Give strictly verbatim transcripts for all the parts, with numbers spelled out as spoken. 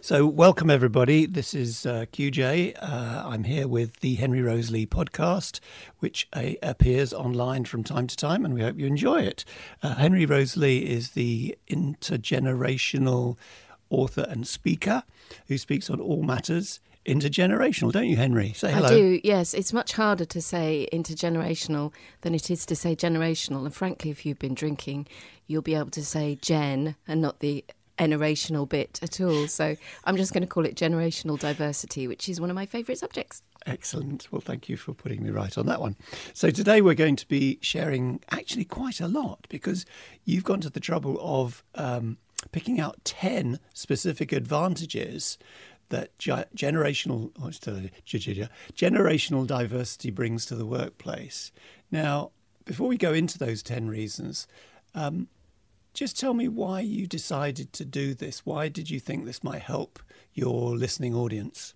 So welcome everybody. This is uh, Q J. Uh, I'm here with the Henry Roseley podcast, which uh, appears online from time to time, and we hope you enjoy it. Uh, Henry Roseley is the intergenerational author and speaker who speaks on all matters intergenerational, don't you, Henry? Say hello. I do, yes. It's much harder to say intergenerational than it is to say generational. And frankly, if you've been drinking, you'll be able to say gen and not the generational bit at all. So I'm just going to call it generational diversity, which is one of my favourite subjects. Excellent. Well, thank you for putting me right on that one. So today we're going to be sharing actually quite a lot because you've gone to the trouble of um, picking out ten specific advantages that ge- generational oh, generational diversity brings to the workplace. Now, before we go into those ten reasons, um, just tell me why you decided to do this. Why did you think this might help your listening audience?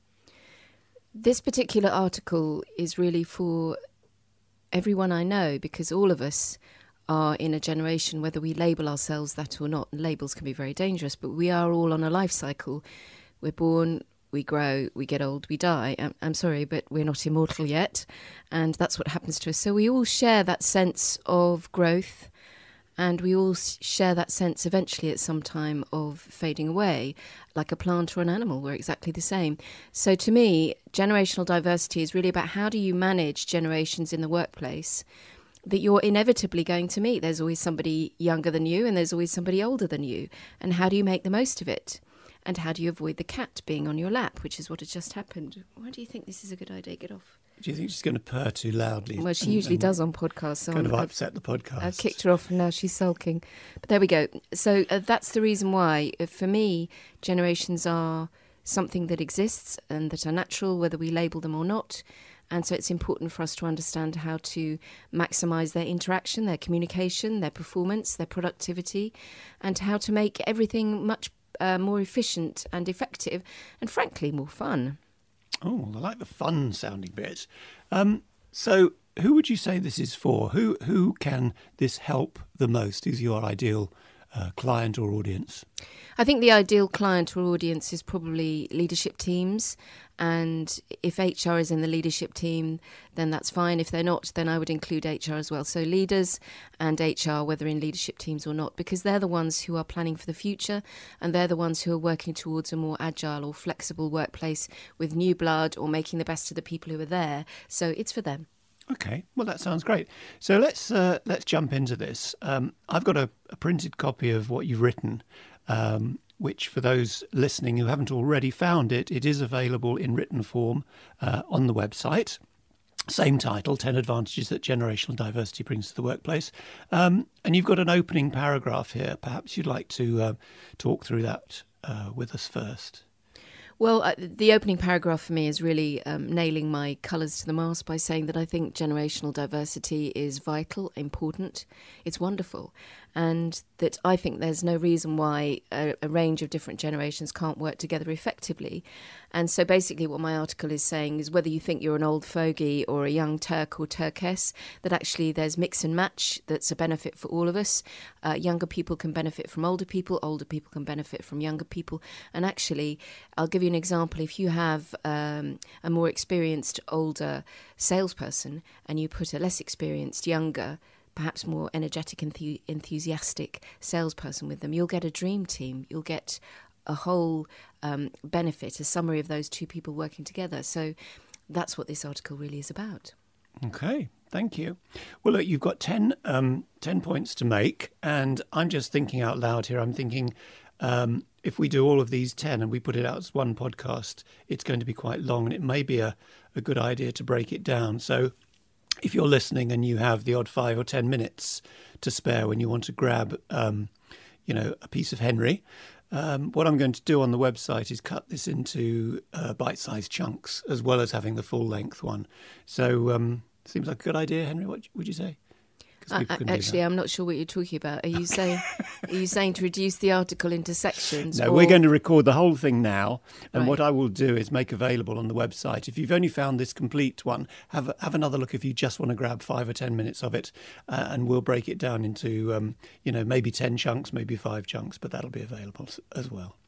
This particular article is really for everyone I know, because all of us are in a generation, whether we label ourselves that or not. And labels can be very dangerous, but we are all on a life cycle. We're born, we grow, we get old, we die. I'm, I'm sorry, but we're not immortal yet. And that's what happens to us. So we all share that sense of growth, and we all share that sense eventually at some time of fading away. Like a plant or an animal, we're exactly the same. So to me, generational diversity is really about how do you manage generations in the workplace that you're inevitably going to meet. There's always somebody younger than you and there's always somebody older than you. And how do you make the most of it? And how do you avoid the cat being on your lap, which is what has just happened? Why do you think this is a good idea? Get off. Do you think she's going to purr too loudly? Well, she and, usually and does on podcasts. So kind of I've, upset the podcast. I've kicked her off and now she's sulking. But there we go. So uh, that's the reason why, uh, for me, generations are something that exists and that are natural, whether we label them or not. And so it's important for us to understand how to maximise their interaction, their communication, their performance, their productivity, and how to make everything much uh, more efficient and effective and, frankly, more fun. Oh, I like the fun sounding bit. Um, so who would you say this is for? Who who can this help the most? Who's your ideal uh, client or audience? I think the ideal client or audience is probably leadership teams. And if H R is in the leadership team, then that's fine. If they're not, then I would include H R as well. So leaders and H R, whether in leadership teams or not, because they're the ones who are planning for the future and they're the ones who are working towards a more agile or flexible workplace with new blood or making the best of the people who are there. So it's for them. Okay, well, that sounds great. So let's uh, let's jump into this. Um, I've got a, a printed copy of what you've written, um, which for those listening who haven't already found it, it is available in written form uh, on the website. Same title, ten Advantages that Generational Diversity Brings to the Workplace. Um, and you've got an opening paragraph here. Perhaps you'd like to uh, talk through that uh, with us first. Well, uh, the opening paragraph for me is really um, nailing my colours to the mast by saying that I think generational diversity is vital, important, it's wonderful, and that I think there's no reason why a, a range of different generations can't work together effectively. And so basically what my article is saying is whether you think you're an old fogey or a young Turk or Turkess, that actually there's mix and match that's a benefit for all of us. Uh, younger people can benefit from older people, older people can benefit from younger people. And actually, I'll give you an example. If you have um, a more experienced older salesperson and you put a less experienced younger, perhaps more energetic and enthu- enthusiastic salesperson with them, you'll get a dream team. You'll get a whole um, benefit, a summary of those two people working together. So that's what this article really is about. Okay, thank you. Well, look, you've got ten, um, ten points to make, and I'm just thinking out loud here. I'm thinking um, if we do all of these ten and we put it out as one podcast, it's going to be quite long, and it may be a, a good idea to break it down. So if you're listening and you have the odd five or ten minutes to spare when you want to grab, um, you know, a piece of Henry, Um, what I'm going to do on the website is cut this into uh, bite-sized chunks as well as having the full-length one. So um, seems like a good idea, Henry. What would you say? Uh, actually, I'm not sure what you're talking about. Are you saying are you saying to reduce the article into sections? No, or... we're going to record the whole thing now. And Right. what I will do is make available on the website. If you've only found this complete one, have have another look if you just want to grab five or ten minutes of it. Uh, and we'll break it down into, um, you know, maybe ten chunks, maybe five chunks, but that'll be available as well.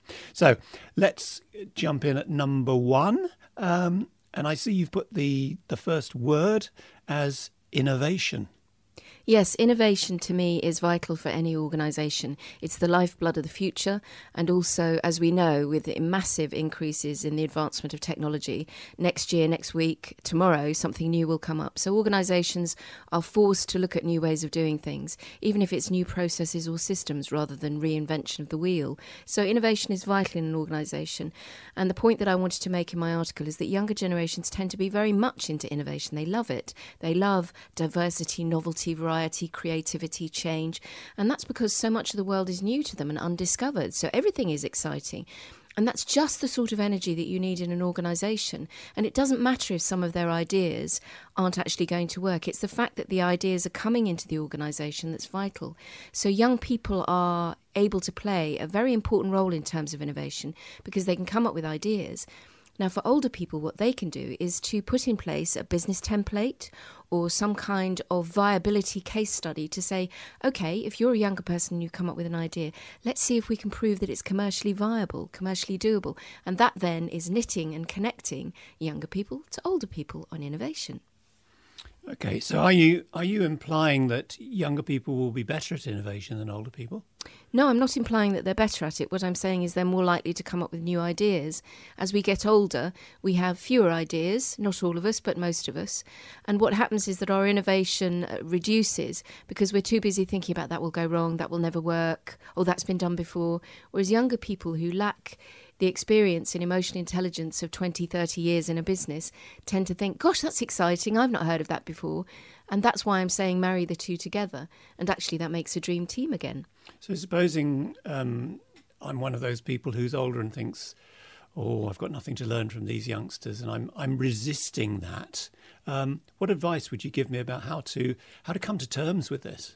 So let's jump in at number one. Um, and I see you've put the, the first word as innovation. Yes, innovation to me is vital for any organisation. It's the lifeblood of the future. And also, as we know, with massive increases in the advancement of technology, next year, next week, tomorrow, something new will come up. So organisations are forced to look at new ways of doing things, even if it's new processes or systems rather than reinvention of the wheel. So innovation is vital in an organisation. And the point that I wanted to make in my article is that younger generations tend to be very much into innovation. They love it. They love diversity, novelty, variety, creativity, change, and that's because so much of the world is new to them and undiscovered, so everything is exciting. And that's just the sort of energy that you need in an organisation. And it doesn't matter if some of their ideas aren't actually going to work. It's the fact that the ideas are coming into the organisation that's vital. So young people are able to play a very important role in terms of innovation because they can come up with ideas. Now, for older people, what they can do is to put in place a business template or some kind of viability case study to say, OK, if you're a younger person and you come up with an idea, let's see if we can prove that it's commercially viable, commercially doable. And that then is knitting and connecting younger people to older people on innovation. OK, so are you are you implying that younger people will be better at innovation than older people? No, I'm not implying that they're better at it. What I'm saying is they're more likely to come up with new ideas. As we get older, we have fewer ideas, not all of us, but most of us. And what happens is that our innovation reduces because we're too busy thinking about that will go wrong, that will never work, or that's been done before. Whereas younger people who lack the experience and emotional intelligence of twenty, thirty years in a business tend to think, gosh, that's exciting. I've not heard of that before. And that's why I'm saying marry the two together. And actually that makes a dream team again. So supposing um, I'm one of those people who's older and thinks, oh, I've got nothing to learn from these youngsters and I'm I'm resisting that. Um, what advice would you give me about how to how to come to terms with this?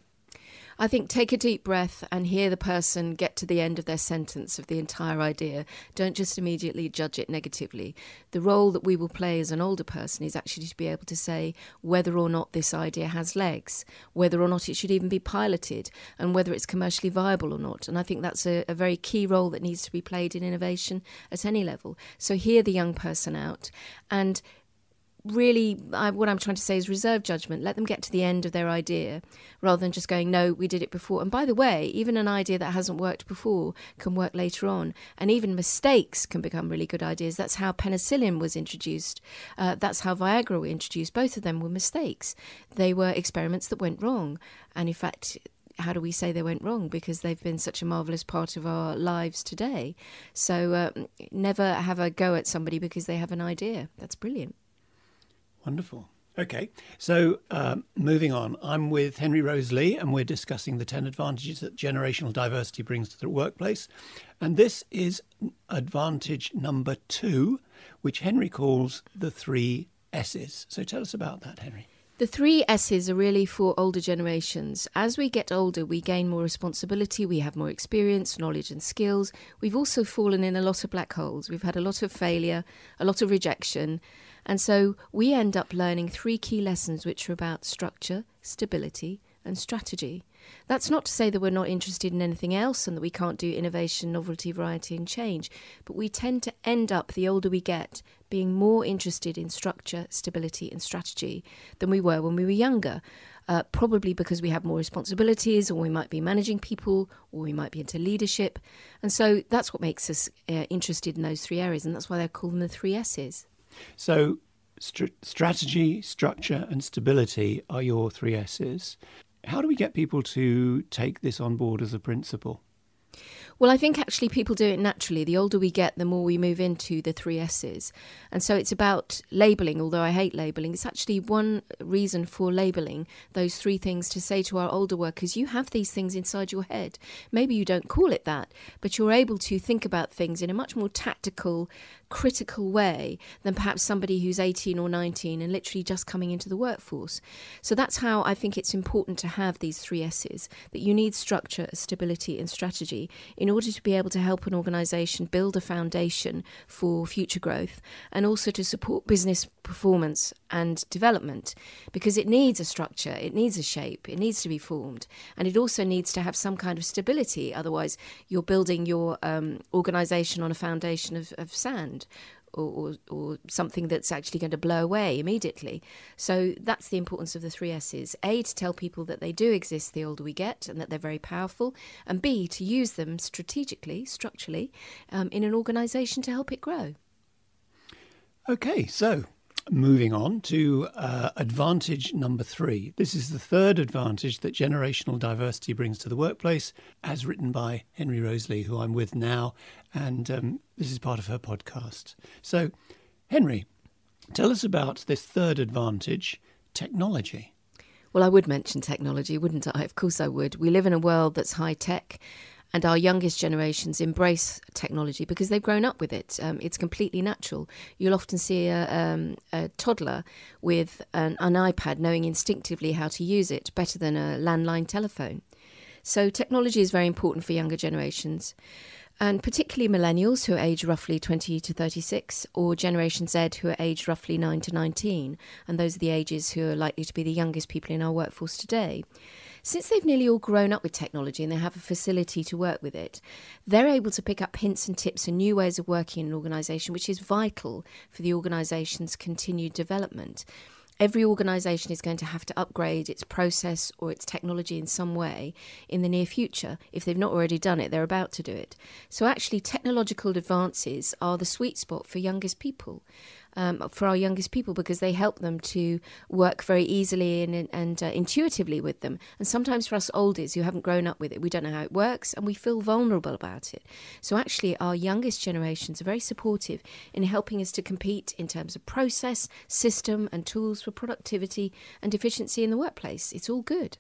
I think take a deep breath and hear the person get to the end of their sentence of the entire idea. Don't just immediately judge it negatively. The role that we will play as an older person is actually to be able to say whether or not this idea has legs, whether or not it should even be piloted, and whether it's commercially viable or not. And I think that's a, a very key role that needs to be played in innovation at any level. So hear the young person out and really, I, what I'm trying to say is reserve judgment. Let them get to the end of their idea rather than just going, no, we did it before. And by the way, even an idea that hasn't worked before can work later on. And even mistakes can become really good ideas. That's how penicillin was introduced. Uh, that's how Viagra were introduced. Both of them were mistakes. They were experiments that went wrong. And in fact, how do we say they went wrong? Because they've been such a marvellous part of our lives today. So uh, never have a go at somebody because they have an idea. That's brilliant. Wonderful. Okay, so um, moving on, I'm with Henry Rose Lee and we're discussing the ten advantages that generational diversity brings to the workplace. And this is advantage number two, which Henry calls the three S's. So tell us about that, Henry. The three S's are really for older generations. As we get older, we gain more responsibility, we have more experience, knowledge and skills. We've also fallen in a lot of black holes. We've had a lot of failure, a lot of rejection. And so we end up learning three key lessons which are about structure, stability and strategy. That's not to say that we're not interested in anything else and that we can't do innovation, novelty, variety and change, but we tend to end up, the older we get, being more interested in structure, stability and strategy than we were when we were younger. Uh, probably because we have more responsibilities, or we might be managing people, or we might be into leadership. And so that's what makes us uh, interested in those three areas, and that's why they call them the three S's. So st- strategy, structure and stability are your three S's. How do we get people to take this on board as a principle? Well, I think actually people do it naturally. The older we get, the more we move into the three S's. And so it's about labelling, although I hate labelling. It's actually one reason for labelling those three things to say to our older workers, you have these things inside your head. Maybe you don't call it that, but you're able to think about things in a much more tactical, critical way than perhaps somebody who's eighteen or nineteen and literally just coming into the workforce. So that's how I think it's important to have these three S's, that you need structure, stability and strategy in order to be able to help an organisation build a foundation for future growth and also to support business performance and development, because it needs a structure, it needs a shape, it needs to be formed, and it also needs to have some kind of stability. Otherwise, you're building your um, organisation on a foundation of, of sand. Or, or, or something that's actually going to blow away immediately. So that's the importance of the three S's. A, to tell people that they do exist the older we get and that they're very powerful. And B, to use them strategically, structurally, um, in an organisation to help it grow. Okay, so moving on to uh, advantage number three. This is the third advantage that generational diversity brings to the workplace, as written by Henry Roseley, who I'm with now, and um, this is part of her podcast. So, Henry, tell us about this third advantage, technology. Well, I would mention technology, wouldn't I? Of course I would. We live in a world that's high-tech, and our youngest generations embrace technology because they've grown up with it. Um, it's completely natural. You'll often see a, um, a toddler with an, an iPad knowing instinctively how to use it better than a landline telephone. So technology is very important for younger generations, and particularly millennials who are aged roughly twenty to thirty-six, or Generation Z who are aged roughly nine to nineteen, and those are the ages who are likely to be the youngest people in our workforce today. Since they've nearly all grown up with technology and they have a facility to work with it, they're able to pick up hints and tips and new ways of working in an organisation, which is vital for the organisation's continued development. Every organisation is going to have to upgrade its process or its technology in some way in the near future. If they've not already done it, they're about to do it. So actually, technological advances are the sweet spot for youngest people. Um, for our youngest people, because they help them to work very easily and, and uh, intuitively with them. And sometimes for us oldies who haven't grown up with it, we don't know how it works and we feel vulnerable about it. So actually our youngest generations are very supportive in helping us to compete in terms of process, system and tools for productivity and efficiency in the workplace. It's all good.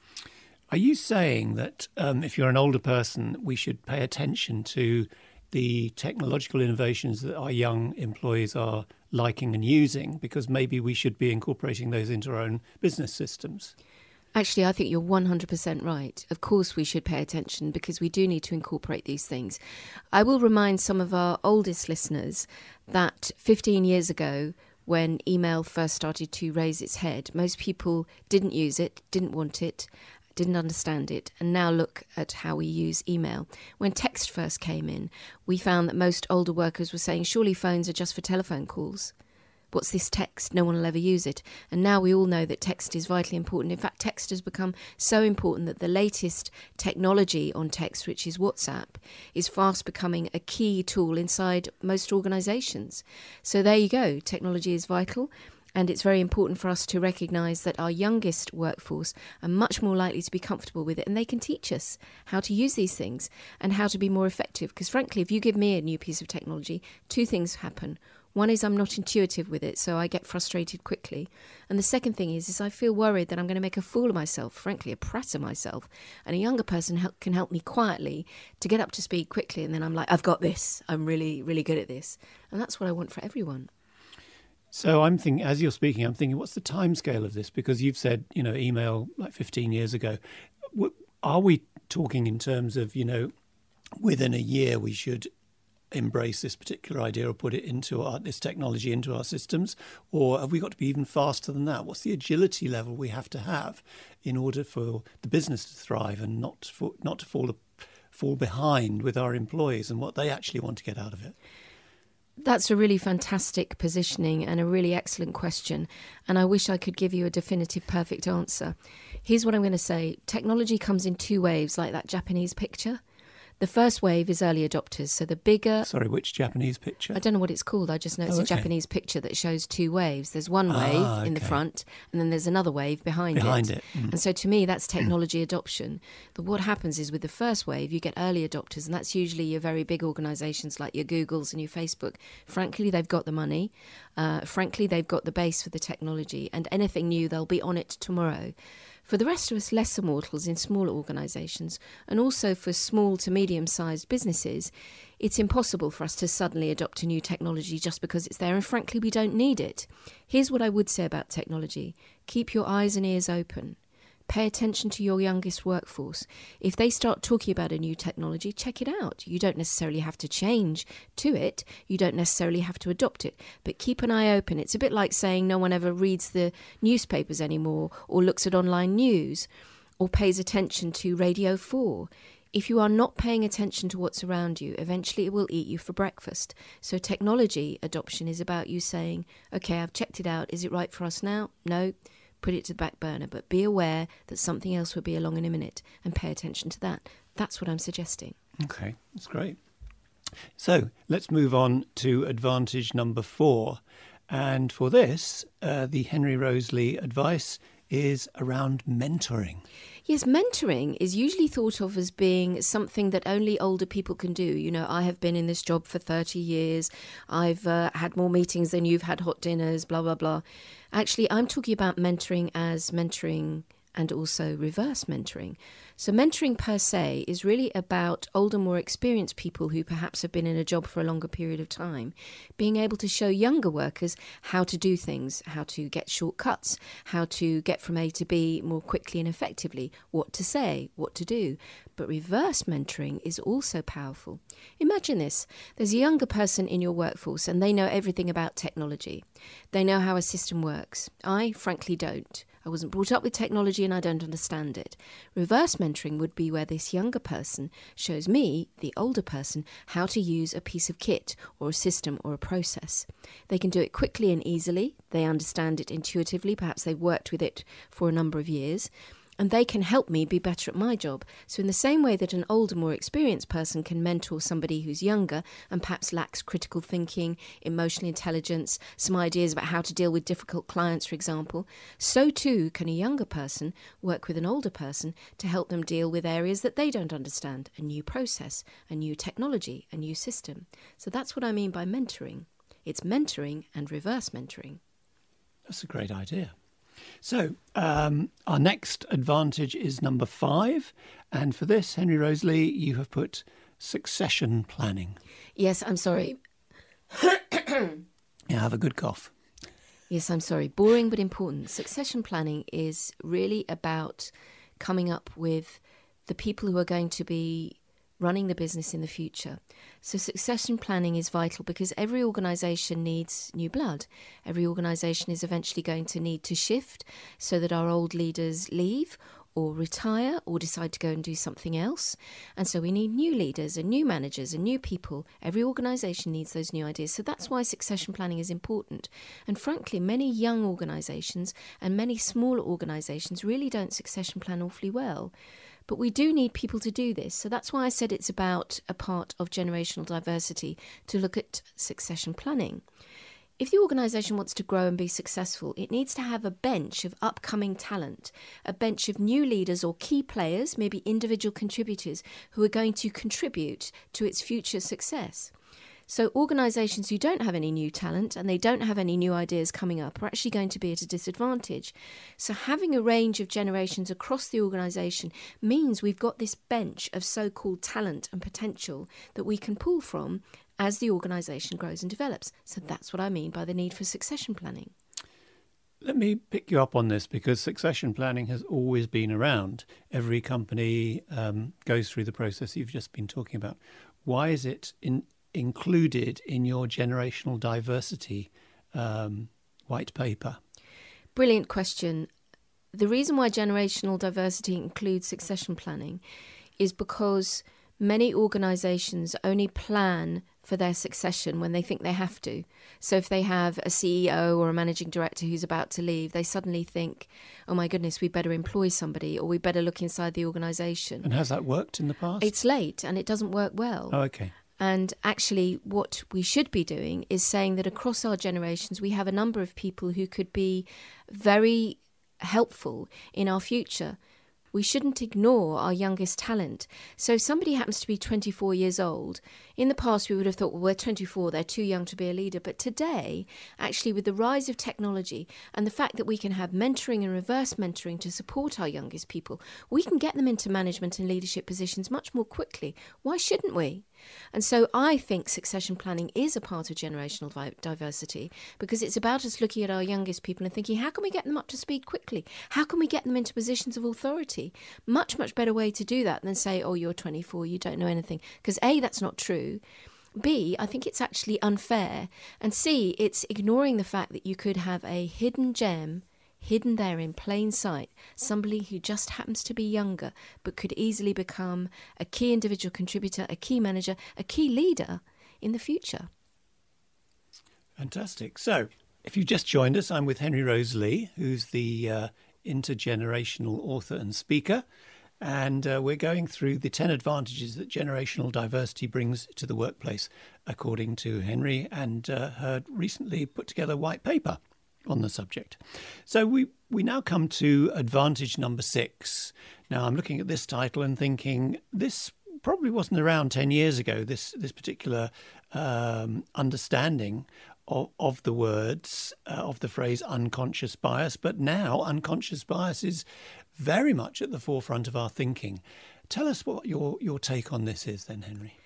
Are you saying that um, if you're an older person, we should pay attention to the technological innovations that our young employees are liking and using, because maybe we should be incorporating those into our own business systems? Actually, I think you're one hundred percent right. Of course we should pay attention because we do need to incorporate these things. I will remind some of our oldest listeners that fifteen years ago, when email first started to raise its head, most people didn't use it, didn't want it, didn't understand it, and now look at how we use email. When text first came in, we found that most older workers were saying, surely phones are just for telephone calls. What's this text? No one will ever use it. And now we all know that text is vitally important. In fact, text has become so important that the latest technology on text, which is WhatsApp, is fast becoming a key tool inside most organisations. So there you go. Technology is vital. And it's very important for us to recognise that our youngest workforce are much more likely to be comfortable with it, and they can teach us how to use these things and how to be more effective. Because frankly, if you give me a new piece of technology, two things happen. One is I'm not intuitive with it, so I get frustrated quickly. And the second thing is, is I feel worried that I'm going to make a fool of myself, frankly, a prat of myself. And a younger person help, can help me quietly to get up to speed quickly. And then I'm like, I've got this. I'm really, really good at this. And that's what I want for everyone. So I'm thinking, as you're speaking, I'm thinking, what's the timescale of this? Because you've said, you know, email like fifteen years ago. Are we talking in terms of, you know, within a year we should embrace this particular idea or put it into our, this technology into our systems? Or have we got to be even faster than that? What's the agility level we have to have in order for the business to thrive and not for, not to fall fall behind with our employees and what they actually want to get out of it? That's a really fantastic positioning and a really excellent question. And I wish I could give you a definitive, perfect answer. Here's what I'm going to say. Technology comes in two waves, like that Japanese picture. The first wave is early adopters. So the bigger... Sorry, which Japanese picture? I don't know what it's called. I just know it's oh, a okay. Japanese picture that shows two waves. There's one wave ah, okay. in the front, and then there's another wave behind, behind it. it. Mm. And so to me, that's technology adoption. But what happens is with the first wave, you get early adopters, and that's usually your very big organisations like your Googles and your Facebook. Frankly, they've got the money. Uh, frankly, they've got the base for the technology, and anything new, they'll be on it tomorrow. For the rest of us lesser mortals in smaller organisations, and also for small to medium-sized businesses, it's impossible for us to suddenly adopt a new technology just because it's there, and frankly, we don't need it. Here's what I would say about technology. Keep your eyes and ears open. Pay attention to your youngest workforce. If they start talking about a new technology, check it out. You don't necessarily have to change to it. You don't necessarily have to adopt it. But keep an eye open. It's a bit like saying no one ever reads the newspapers anymore or looks at online news or pays attention to Radio four. If you are not paying attention to what's around you, eventually it will eat you for breakfast. So technology adoption is about you saying, okay, I've checked it out. Is it right for us now? No. Put it to the back burner, but be aware that something else will be along in a minute and pay attention to that. That's what I'm suggesting. Okay, that's great. So let's move on to advantage number four. And for this, uh, the Henry Roseley advice is around mentoring. Yes, mentoring is usually thought of as being something that only older people can do. You know, I have been in this job for thirty years. I've uh, had more meetings than you've had hot dinners, blah, blah, blah. Actually, I'm talking about mentoring as mentoring and also reverse mentoring. So mentoring per se is really about older, more experienced people who perhaps have been in a job for a longer period of time, being able to show younger workers how to do things, how to get shortcuts, how to get from A to B more quickly and effectively, what to say, what to do. But reverse mentoring is also powerful. Imagine this. There's a younger person in your workforce and they know everything about technology. They know how a system works. I, frankly, don't. I wasn't brought up with technology and I don't understand it. Reverse mentoring would be where this younger person shows me, the older person, how to use a piece of kit or a system or a process. They can do it quickly and easily. They understand it intuitively. Perhaps they've worked with it for a number of years. And they can help me be better at my job. So in the same way that an older, more experienced person can mentor somebody who's younger and perhaps lacks critical thinking, emotional intelligence, some ideas about how to deal with difficult clients, for example, so too can a younger person work with an older person to help them deal with areas that they don't understand, a new process, a new technology, a new system. So that's what I mean by mentoring. It's mentoring and reverse mentoring. That's a great idea. So um, our next advantage is number five. And for this, Henry Roseley, you have put succession planning. Yes, I'm sorry. Yeah, have a good cough. Yes, I'm sorry. Boring but important. Succession planning is really about coming up with the people who are going to be running the business in the future. So succession planning is vital because every organisation needs new blood. Every organisation is eventually going to need to shift so that our old leaders leave or retire or decide to go and do something else. And so we need new leaders and new managers and new people. Every organisation needs those new ideas. So that's why succession planning is important. And frankly, many young organisations and many smaller organisations really don't succession plan awfully well. But we do need people to do this. So that's why I said it's about a part of generational diversity to look at succession planning. If the organisation wants to grow and be successful, it needs to have a bench of upcoming talent, a bench of new leaders or key players, maybe individual contributors, who are going to contribute to its future success. So organisations who don't have any new talent and they don't have any new ideas coming up are actually going to be at a disadvantage. So having a range of generations across the organisation means we've got this bench of so-called talent and potential that we can pull from as the organisation grows and develops. So that's what I mean by the need for succession planning. Let me pick you up on this because succession planning has always been around. Every company um, goes through the process you've just been talking about. Why is it in included in your generational diversity um, white paper? Brilliant question. The reason why generational diversity includes succession planning is because many organisations only plan for their succession when they think they have to. So if they have a C E O or a managing director who's about to leave, they suddenly think, oh my goodness, we better employ somebody or we better look inside the organisation. And has that worked in the past? It's late and it doesn't work well. Oh, okay. And actually what we should be doing is saying that across our generations, we have a number of people who could be very helpful in our future. We shouldn't ignore our youngest talent. So if somebody happens to be twenty-four years old, in the past we would have thought, well, we're twenty-four, they're too young to be a leader. But today, actually, with the rise of technology and the fact that we can have mentoring and reverse mentoring to support our youngest people, we can get them into management and leadership positions much more quickly. Why shouldn't we? And so I think succession planning is a part of generational vi- diversity, because it's about us looking at our youngest people and thinking, how can we get them up to speed quickly? How can we get them into positions of authority? Much, much better way to do that than say, oh, you're twenty-four, you don't know anything. Because A, that's not true. B, I think it's actually unfair. And C, it's ignoring the fact that you could have a hidden gem hidden there in plain sight, somebody who just happens to be younger but could easily become a key individual contributor, a key manager, a key leader in the future. Fantastic. So, if you've just joined us, I'm with Henry Rose Lee, who's the uh, intergenerational author and speaker, and uh, we're going through the ten advantages that generational diversity brings to the workplace, according to Henry and uh, her recently put together white paper on the subject. So we, we now come to advantage number six. Now, I'm looking at this title and thinking this probably wasn't around ten years ago, this this particular um, understanding of, of the words, uh, of the phrase unconscious bias. But now unconscious bias is very much at the forefront of our thinking. Tell us what your, your take on this is then, Henry.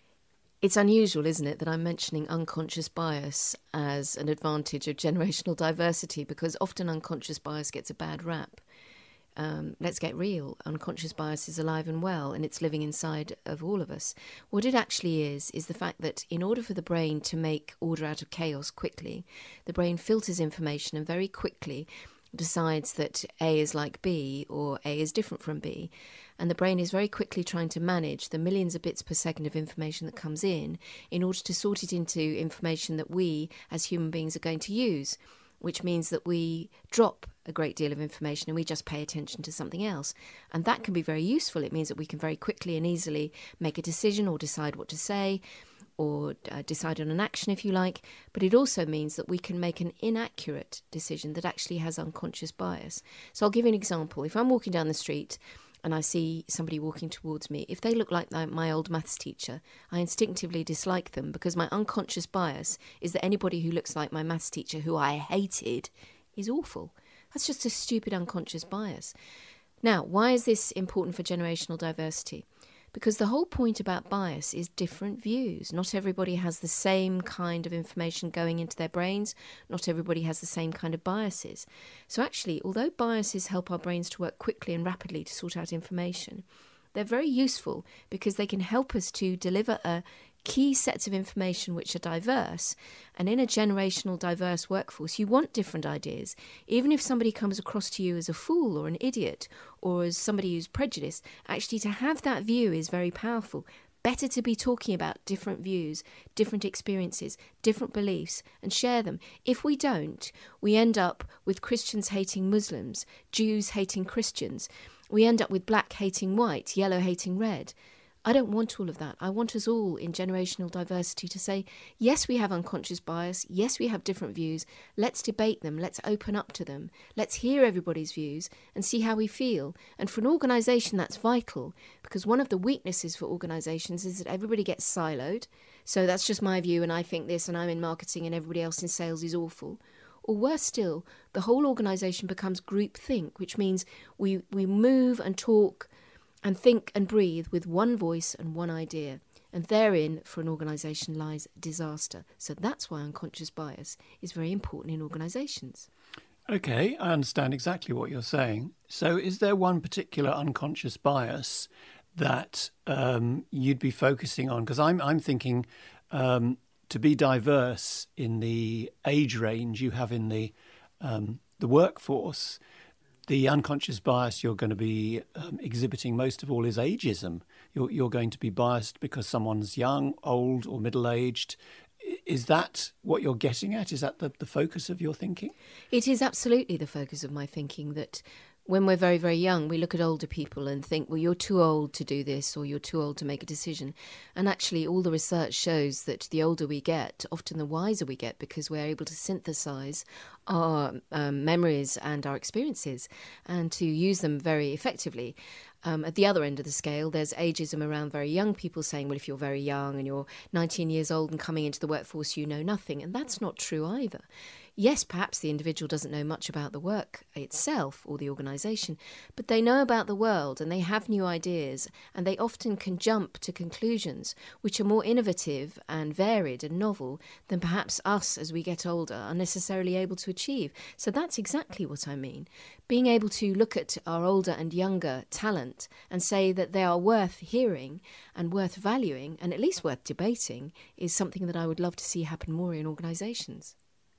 It's unusual, isn't it, that I'm mentioning unconscious bias as an advantage of generational diversity, because often unconscious bias gets a bad rap. Um, let's get real. Unconscious bias is alive and well, and it's living inside of all of us. What it actually is, is the fact that in order for the brain to make order out of chaos quickly, the brain filters information and very quickly decides that A is like B or A is different from B. And the brain is very quickly trying to manage the millions of bits per second of information that comes in in order to sort it into information that we as human beings are going to use, which means that we drop a great deal of information and we just pay attention to something else. And that can be very useful. It means that we can very quickly and easily make a decision or decide what to say, or uh, decide on an action, if you like. But it also means that we can make an inaccurate decision that actually has unconscious bias. So I'll give you an example. If I'm walking down the street and I see somebody walking towards me, if they look like my old maths teacher, I instinctively dislike them, because my unconscious bias is that anybody who looks like my maths teacher, who I hated, is awful. That's just a stupid unconscious bias. Now, why is this important for generational diversity? Because the whole point about bias is different views. Not everybody has the same kind of information going into their brains. Not everybody has the same kind of biases. So actually, although biases help our brains to work quickly and rapidly to sort out information, they're very useful because they can help us to deliver a key sets of information which are diverse. And in a generational diverse workforce, you want different ideas. Even if somebody comes across to you as a fool or an idiot or as somebody who's prejudiced, actually to have that view is very powerful. Better to be talking about different views, different experiences, different beliefs, and share them. If we don't, we end up with Christians hating Muslims, Jews hating Christians. We end up with black hating white, yellow hating red. I don't want all of that. I want us all in generational diversity to say, yes, we have unconscious bias. Yes, we have different views. Let's debate them. Let's open up to them. Let's hear everybody's views and see how we feel. And for an organisation, that's vital, because one of the weaknesses for organisations is that everybody gets siloed. So that's just my view and I think this and I'm in marketing and everybody else in sales is awful. Or worse still, the whole organisation becomes groupthink, which means we, we move and talk and think and breathe with one voice and one idea. And therein, for an organisation, lies disaster. So that's why unconscious bias is very important in organisations. Okay, I understand exactly what you're saying. So is there one particular unconscious bias that um, you'd be focusing on? Because I'm, I'm thinking um, to be diverse in the age range you have in the um, the workforce, the unconscious bias you're going to be um, exhibiting most of all is ageism. You're, you're going to be biased because someone's young, old, or middle-aged. Is that what you're getting at? Is that the, the focus of your thinking? It is absolutely the focus of my thinking, that when we're very, very young, we look at older people and think, well, you're too old to do this or you're too old to make a decision. And actually, all the research shows that the older we get, often the wiser we get, because we're able to synthesize our um, memories and our experiences and to use them very effectively. Um, at the other end of the scale, there's ageism around very young people saying, well, if you're very young and you're nineteen years old and coming into the workforce, you know nothing. And that's not true either. Yes, perhaps the individual doesn't know much about the work itself or the organisation, but they know about the world and they have new ideas, and they often can jump to conclusions which are more innovative and varied and novel than perhaps us as we get older are necessarily able to achieve. So that's exactly what I mean. Being able to look at our older and younger talent and say that they are worth hearing and worth valuing and at least worth debating is something that I would love to see happen more in organisations.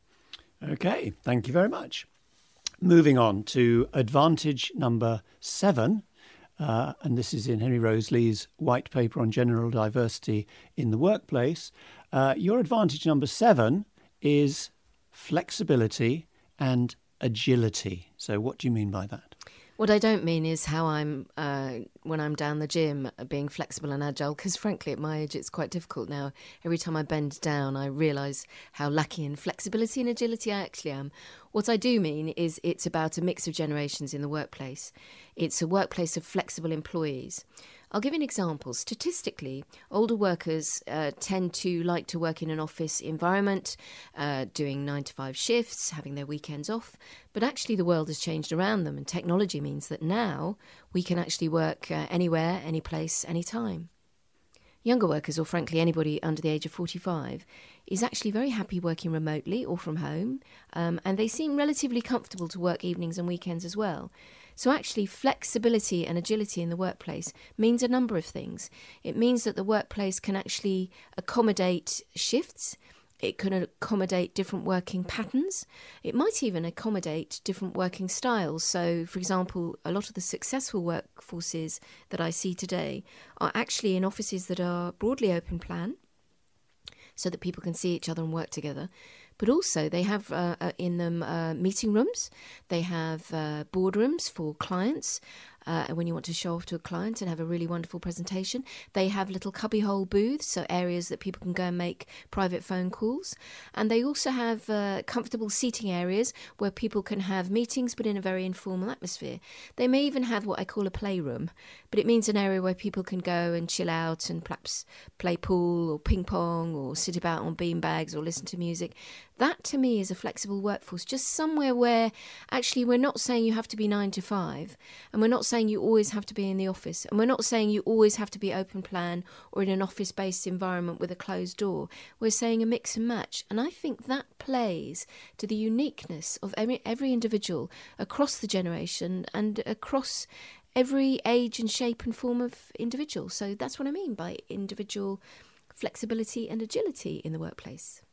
Okay, thank you very much. Moving on to advantage number seven, uh, and this is in Henry Rose Lee's white paper on general diversity in the workplace. Uh, your advantage number seven is flexibility and agility. So what do you mean by that? What I don't mean is how I'm, uh, when I'm down the gym, being flexible and agile, because frankly, at my age, it's quite difficult now. Every time I bend down, I realise how lacking in flexibility and agility I actually am. What I do mean is it's about a mix of generations in the workplace. It's a workplace of flexible employees. I'll give you an example. Statistically, older workers uh, tend to like to work in an office environment, uh, doing nine to five shifts, having their weekends off. But actually the world has changed around them, and technology means that now we can actually work uh, anywhere, any place, any time. Younger workers, or frankly anybody under the age of forty-five, is actually very happy working remotely or from home, um, and they seem relatively comfortable to work evenings and weekends as well. So actually flexibility and agility in the workplace means a number of things. It means that the workplace can actually accommodate shifts. It can accommodate different working patterns. It might even accommodate different working styles. So, for example, a lot of the successful workforces that I see today are actually in offices that are broadly open plan, so that people can see each other and work together. But also they have uh, in them uh, meeting rooms, they have uh, boardrooms for clients, uh, when you want to show off to a client and have a really wonderful presentation. They have little cubbyhole booths, so areas that people can go and make private phone calls. And they also have uh, comfortable seating areas where people can have meetings but in a very informal atmosphere. They may even have what I call a playroom, but it means an area where people can go and chill out and perhaps play pool or ping pong or sit about on bean bags or listen to music. That to me is a flexible workforce, just somewhere where actually we're not saying you have to be nine to five, and we're not saying you always have to be in the office, and we're not saying you always have to be open plan or in an office-based environment with a closed door. We're saying a mix and match, and I think that plays to the uniqueness of every, every individual across the generation and across every age and shape and form of individual. So that's what I mean by individual flexibility and agility in the workplace.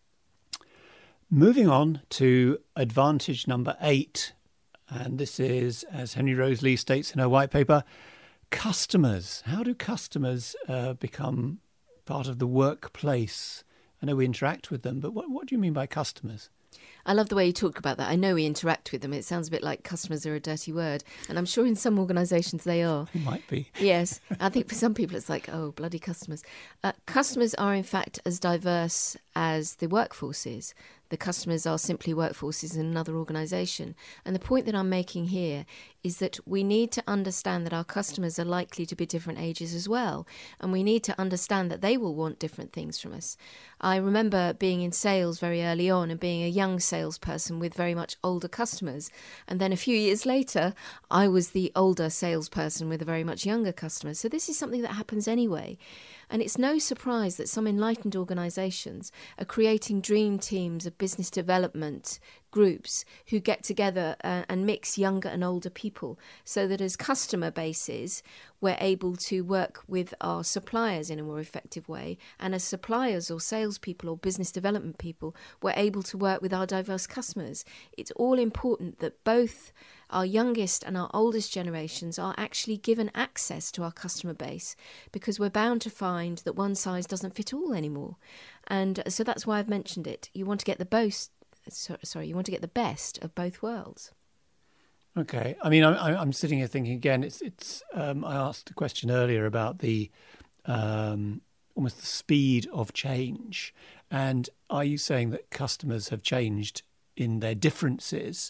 Moving on to advantage number eight, and this is, as Henry Rose Lee states in her white paper, customers. How do customers uh, become part of the workplace? I know we interact with them, but what, what do you mean by customers? I love the way you talk about that. I know we interact with them. It sounds a bit like customers are a dirty word, and I'm sure in some organisations they are. It might be. Yes. I think for some people it's like, oh, bloody customers. Uh, customers are in fact as diverse as the workforce is. The customers are simply workforces in another organisation. And the point that I'm making here is that we need to understand that our customers are likely to be different ages as well. And we need to understand that they will want different things from us. I remember being in sales very early on and being a young salesperson with very much older customers. And then a few years later, I was the older salesperson with a very much younger customer. So this is something that happens anyway. And it's no surprise that some enlightened organisations are creating dream teams of business development groups who get together uh, and mix younger and older people, so that as customer bases, we're able to work with our suppliers in a more effective way. And as suppliers or salespeople or business development people, we're able to work with our diverse customers. It's all important that both our youngest and our oldest generations are actually given access to our customer base, because we're bound to find that one size doesn't fit all anymore. And so that's why I've mentioned it. You want to get the most, sorry, you want to get the best of both worlds. Okay. I mean, I'm, I'm sitting here thinking again, it's, it's, um, I asked a question earlier about the, um, almost the speed of change. And are you saying that customers have changed in their differences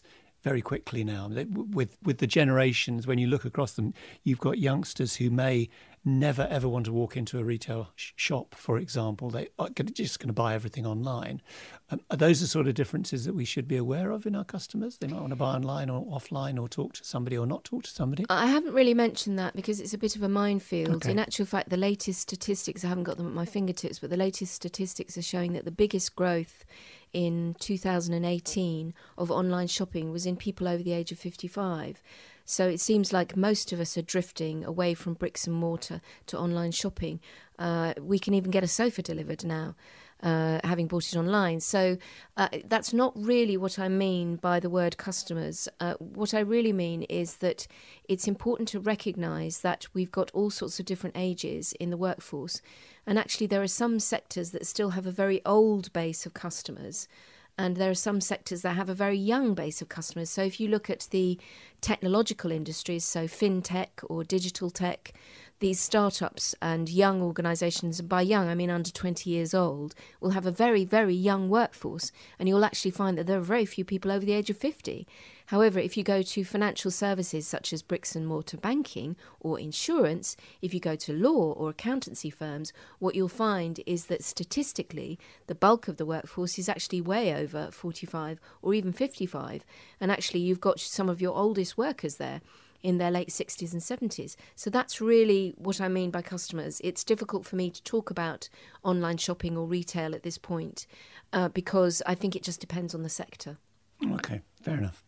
very quickly now. With with the generations, when you look across them, you've got youngsters who may never ever want to walk into a retail sh- shop, for example. They are just going to buy everything online. Um, are those the sort of differences that we should be aware of in our customers? They might want to buy online or offline, or talk to somebody or not talk to somebody. I haven't really mentioned that because it's a bit of a minefield. Okay. In actual fact, the latest statistics, I haven't got them at my fingertips, but the latest statistics are showing that the biggest growth in two thousand eighteen of online shopping was in people over the age of fifty-five. So it seems like most of us are drifting away from bricks and mortar to online shopping. Uh, we can even get a sofa delivered now, uh, having bought it online. So uh, that's not really what I mean by the word customers. Uh, what I really mean is that it's important to recognise that we've got all sorts of different ages in the workforce. And actually there are some sectors that still have a very old base of customers, and there are some sectors that have a very young base of customers. So if you look at the technological industries, so fintech or digital tech, these startups and young organisations, and by young I mean under twenty years old, will have a very, very young workforce. And you'll actually find that there are very few people over the age of fifty. However, if you go to financial services such as bricks and mortar banking or insurance, if you go to law or accountancy firms, what you'll find is that statistically the bulk of the workforce is actually way over forty-five or even fifty-five. And actually you've got some of your oldest workers there in their late sixties and seventies. So that's really what I mean by customers. It's difficult for me to talk about online shopping or retail at this point uh, because I think it just depends on the sector. Okay, fair enough.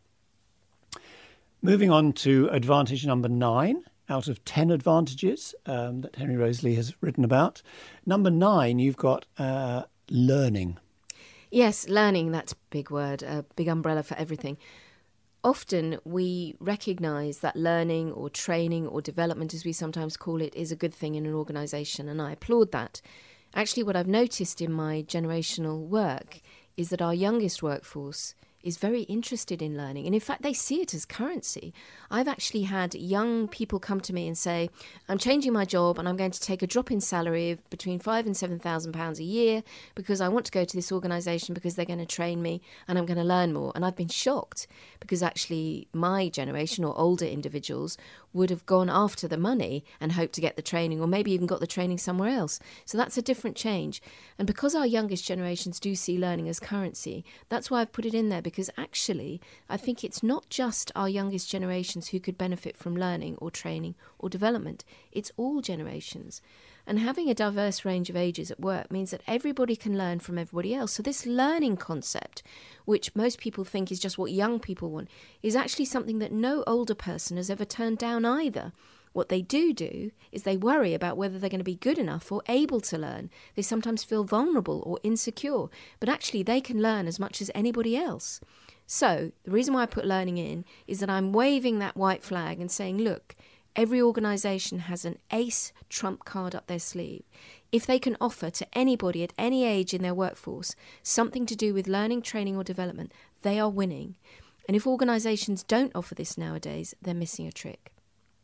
Moving on to advantage number nine out of ten advantages um, that Henry Roseley has written about. Number nine, you've got uh, learning. Yes, learning, that's a big word, a big umbrella for everything. Often we recognise that learning or training or development, as we sometimes call it, is a good thing in an organisation, and I applaud that. Actually, what I've noticed in my generational work is that our youngest workforce is very interested in learning. And in fact, they see it as currency. I've actually had young people come to me and say, I'm changing my job and I'm going to take a drop in salary of between five and seven thousand pounds a year because I want to go to this organisation because they're going to train me and I'm going to learn more. And I've been shocked because actually my generation or older individuals would have gone after the money and hoped to get the training, or maybe even got the training somewhere else. So that's a different change. And because our youngest generations do see learning as currency, that's why I've put it in there, because actually I think it's not just our youngest generations who could benefit from learning or training or development. It's all generations. And having a diverse range of ages at work means that everybody can learn from everybody else. So this learning concept, which most people think is just what young people want, is actually something that no older person has ever turned down either. What they do do is they worry about whether they're going to be good enough or able to learn. They sometimes feel vulnerable or insecure, but actually they can learn as much as anybody else. So the reason why I put learning in is that I'm waving that white flag and saying, look, every organisation has an ace trump card up their sleeve. If they can offer to anybody at any age in their workforce something to do with learning, training or development, they are winning. And if organisations don't offer this nowadays, they're missing a trick.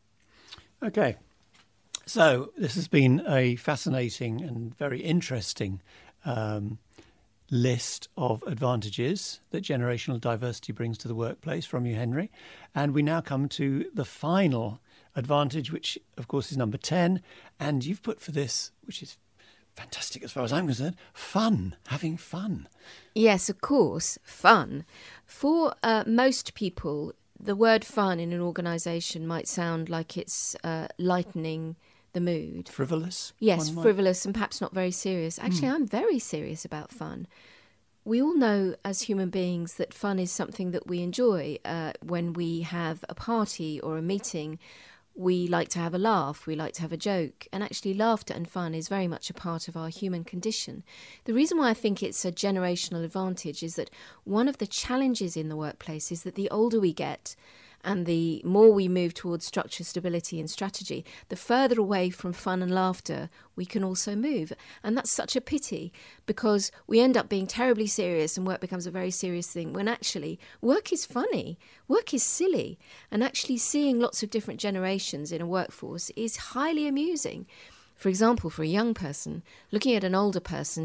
Okay, so this has been a fascinating and very interesting um, list of advantages that generational diversity brings to the workplace from you, Henry. And we now come to the final advantage, which of course is number ten. And you've put for this, which is fantastic as far as I'm concerned, fun, having fun. Yes, of course, fun. For uh, most people, the word fun in an organisation might sound like it's uh, lightening the mood. Frivolous? Yes, frivolous and perhaps not very serious. Actually, mm. I'm very serious about fun. We all know as human beings that fun is something that we enjoy. Uh, when we have a party or a meeting, we like to have a laugh, we like to have a joke. And actually laughter and fun is very much a part of our human condition. The reason why I think it's a generational advantage is that one of the challenges in the workplace is that the older we get, and the more we move towards structure, stability and strategy, the further away from fun and laughter we can also move. And that's such a pity, because we end up being terribly serious and work becomes a very serious thing, when actually work is funny, work is silly. And actually seeing lots of different generations in a workforce is highly amusing. For example, for a young person, looking at an older person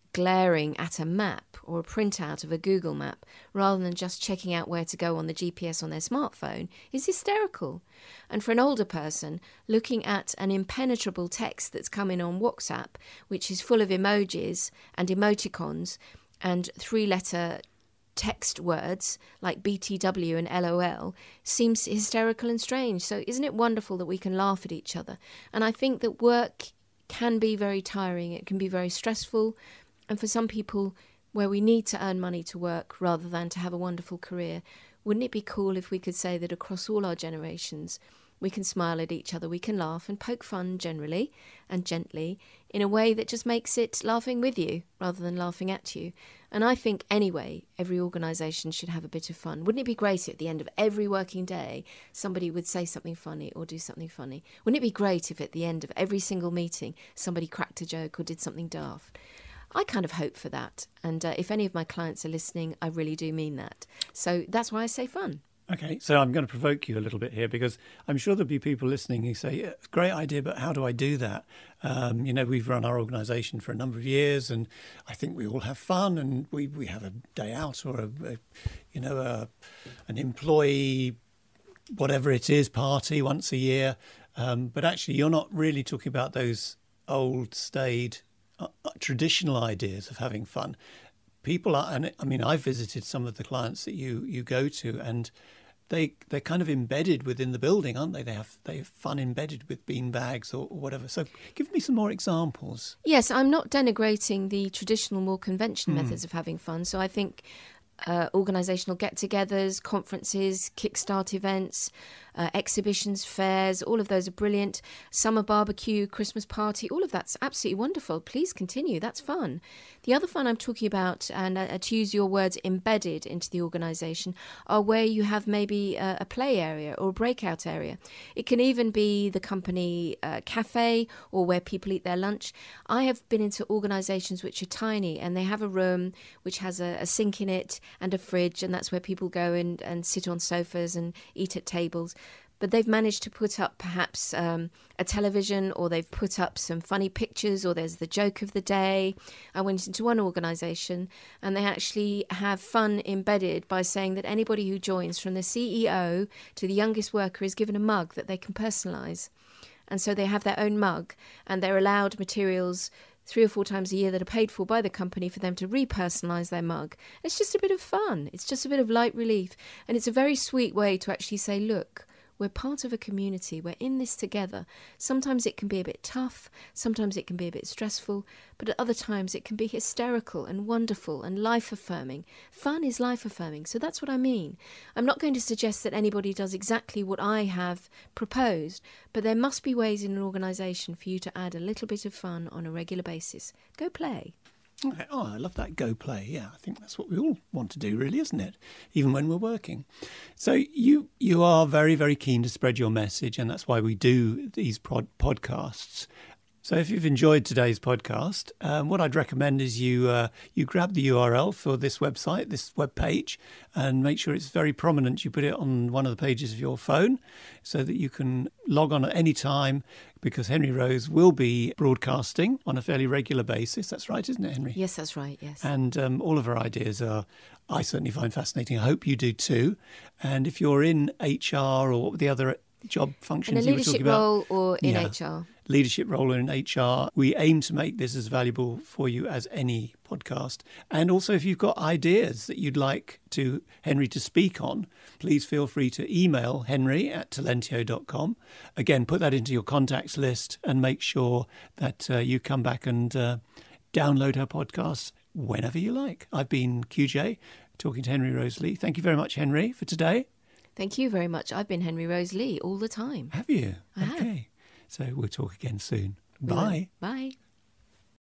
glaring at a map or a printout of a Google map rather than just checking out where to go on the G P S on their smartphone is hysterical. And for an older person, looking at an impenetrable text that's coming on WhatsApp, which is full of emojis and emoticons and three-letter text words like B T W and L O L, seems hysterical and strange. So isn't it wonderful that we can laugh at each other? And I think that work can be very tiring. It can be very stressful. And for some people, where we need to earn money to work rather than to have a wonderful career, wouldn't it be cool if we could say that across all our generations, we can smile at each other, we can laugh and poke fun generally and gently in a way that just makes it laughing with you rather than laughing at you. And I think, anyway, every organisation should have a bit of fun. Wouldn't it be great if at the end of every working day somebody would say something funny or do something funny? Wouldn't it be great if at the end of every single meeting somebody cracked a joke or did something daft? I kind of hope for that. And uh, if any of my clients are listening, I really do mean that. So that's why I say fun. Okay, so I'm going to provoke you a little bit here, because I'm sure there'll be people listening who say, yeah, great idea, but how do I do that? Um, you know, we've run our organisation for a number of years, and I think we all have fun, and we, we have a day out or, a, a you know, a, an employee, whatever it is, party once a year. Um, but actually, you're not really talking about those old, staid, uh, traditional ideas of having fun. People are, and I mean, I've visited some of the clients that you, you go to, and they they're kind of embedded within the building, aren't they? They have they have fun embedded with bean bags or, or whatever. So, give me some more examples. Yes, I'm not denigrating the traditional, more conventional Mm. methods of having fun. So I think uh, organisational get-togethers, conferences, kickstart events, uh, exhibitions, fairs, all of those are brilliant. Summer barbecue, Christmas party, all of that's absolutely wonderful. Please continue. That's fun. The other fun I'm talking about, and uh, to use your words, embedded into the organisation, are where you have maybe a, a play area or a breakout area. It can even be the company uh, cafe or where people eat their lunch. I have been into organisations which are tiny, and they have a room which has a, a sink in it and a fridge, and that's where people go and, and sit on sofas and eat at tables. But they've managed to put up perhaps um, a television, or they've put up some funny pictures, or there's the joke of the day. I went into one organisation and they actually have fun embedded by saying that anybody who joins, from the C E O to the youngest worker, is given a mug that they can personalise. And so they have their own mug, and they're allowed materials three or four times a year that are paid for by the company for them to repersonalise their mug. It's just a bit of fun. It's just a bit of light relief. And it's a very sweet way to actually say, look, we're part of a community. We're in this together. Sometimes it can be a bit tough. Sometimes it can be a bit stressful. But at other times it can be hysterical and wonderful and life-affirming. Fun is life-affirming. So that's what I mean. I'm not going to suggest that anybody does exactly what I have proposed, but there must be ways in an organisation for you to add a little bit of fun on a regular basis. Go play. Okay. Oh, I love that. Go play. Yeah, I think that's what we all want to do, really, isn't it? Even when we're working. So you you are very, very keen to spread your message, and that's why we do these pod- podcasts. So if you've enjoyed today's podcast, um, what I'd recommend is you uh, you grab the U R L for this website, this web page, and make sure it's very prominent. You put it on one of the pages of your phone so that you can log on at any time, because Henry Rose will be broadcasting on a fairly regular basis. That's right, isn't it, Henry? Yes, that's right, yes. And um, all of our ideas are, I certainly find fascinating. I hope you do too. And if you're in H R or the other job functions in a you were talking leadership about, role or in yeah, H R. Leadership role in H R, we aim to make this as valuable for you as any podcast. And also, if you've got ideas that you'd like to Henry to speak on, please feel free to email henry at talentio dot com. Again, put that into your contacts list and make sure that uh, you come back and uh, download her podcast whenever you like. I've been Q J, talking to Henry Rose Lee. Thank you very much, Henry, for today. Thank you very much. I've been Henry Rose Lee all the time. Have you? I have. Okay. So we'll talk again soon. We will. Bye. Bye.